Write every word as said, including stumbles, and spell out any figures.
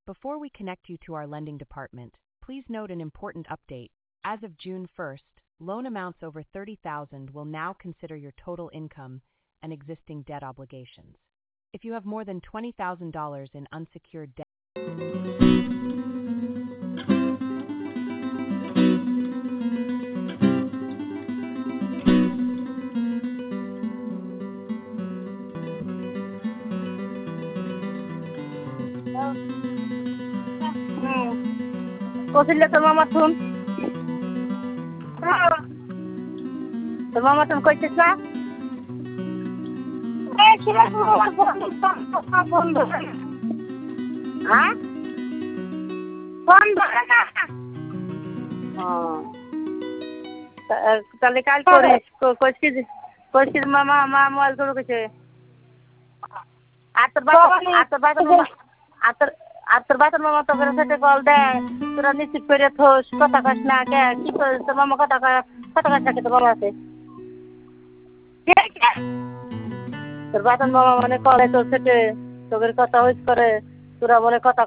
Before we connect you to our lending department, please note an important update. As of June first, loan amounts over thirty thousand dollars will now consider your total income and existing debt obligations. If you have more than twenty thousand dollars in unsecured debt, কইছিলে তোর মামা শুন তোর মামা শুন কইছিস না হ্যাঁ phone ধরে না তাহলে কাল করিস কইছিস কইছিস মামা মা মোবাইল করে কইছে আর তোর বাবা আর তোর বাবা আর তোর আর তোর বাবার মামা তোর সাথে কল দেয় তোরা নিশ্চিত করে থোস কথা কাস না কে কি করিস তোর মামা কথা কথা কাস না কে তোর বাবা আছে তোর বাবার মামা মানে কলে তোর সাথে তোদের কথা হইস করে তোরা বলে কথা